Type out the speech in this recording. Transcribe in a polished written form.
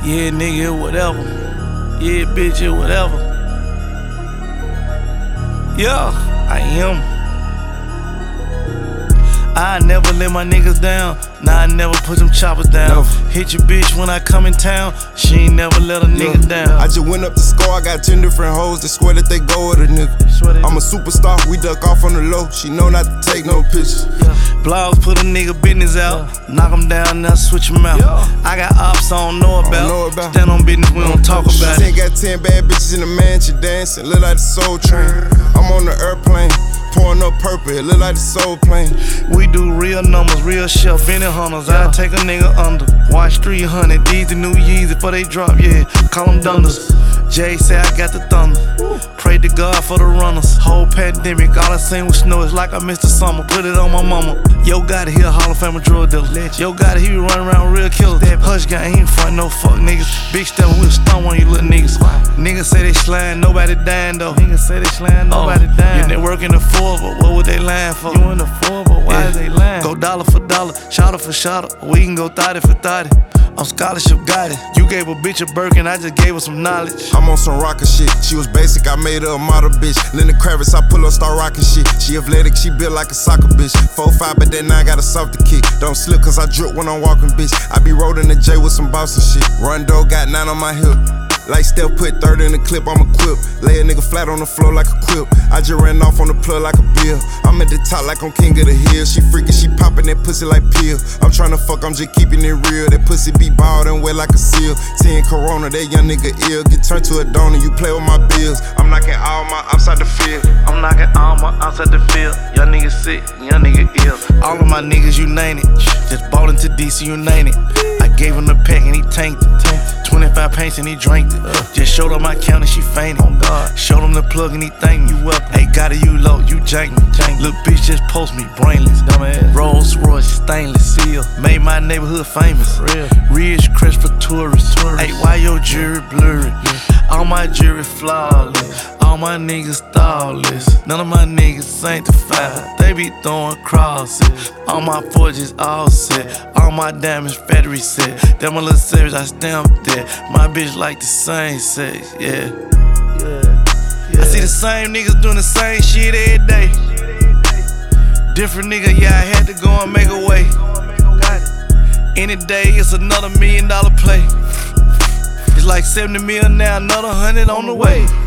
Yeah, nigga, whatever. Yeah, bitch, yeah, whatever. Yeah, I am. I never let my niggas down. Nah, I never put them choppers down. Hit your bitch when I come in town. She ain't never let a nigga down. I just went up the score, I got 10 different hoes that swear that they go with a nigga. I'm a superstar, we duck off on the low. She know not to take no pictures. Blogs put a nigga business out. Knock him down, now switch him out. I got ops I don't know about. Stand on business, we don't talk about it. Got 10 bad bitches in the mansion dancing, look like the Soul Train. I'm on the airplane, pouring up purple, it look like the Soul Plane. We do real numbers, real shit, Benny Hunters. I take a nigga under. Watch 300, these the new Yeezy before they drop, yeah. Call them dunders. Jay say I got the thunder. Pray to God for the runners. Whole pandemic, all I seen was snow. It's like I missed the summer. Put it on my mama. Yo, got it, he a Hall of Fame drug dealer. Yo, got it, he be running around real killers. Hush gang, he ain't front no fuck niggas. Big step, we'll stun on you little niggas. Niggas say they slime, nobody dying though. Niggas say they slime, nobody dying. You work in the 4, but what would they lying for? You in the 4, but why is they lying? Go dollar for dollar, shotter for shotter. We can go 30 for 30. I'm scholarship got it. You gave a bitch a Birkin, I just gave her some knowledge. I'm on some rocker shit. She was basic, I made her a model bitch. Linda Kravitz, I pull up, start rocking shit. She athletic, she built like a soccer bitch. 4'5", but then I got a softer kick. Don't slip cause I drip when I'm walking, bitch. I be rolling the J with some Boston shit. Rondo got 9 on my hip. Like Steph put 30 in the clip, I'm equipped. Lay a nigga flat on the floor like a quip. I just ran off on the plug like a bill. I'm at the top like I'm king of the hill. She freakin', she poppin' that pussy like pill. I'm tryna fuck, I'm just keeping it real. That pussy be bald and wet like a seal. Seeing Corona, that young nigga ill. Get turned to a donor, you play with my bills. I'm knocking all my outside the field. I'm knocking all my outside the field. Young nigga sick, young nigga ill. All of my niggas, you name it. Just bought into DC, you name it. I gave him the pack and he tanked it. 25 pints and he drank it. Just showed up my count and she fainted. Oh God. Showed him the plug and he thanked me. You up? Hey, got it, you low, you jank me. Little bitch just post me, brainless. Rolls Royce, stainless seal. Made my neighborhood famous. Ridge crest for tourists. Hey, why your jewelry blurry? All my jewelry flawless. All my niggas thoughtless. None of my niggas sanctified. They be throwing crosses. All my forges all set. All my diamonds factory set. That my little savage, I stamped that. My bitch like the same sex, yeah. I see the same niggas doing the same shit every day. Different nigga, yeah, I had to go and make a way. Any day, it's another $1 million play. It's like 70 mil now, another 100 on the way.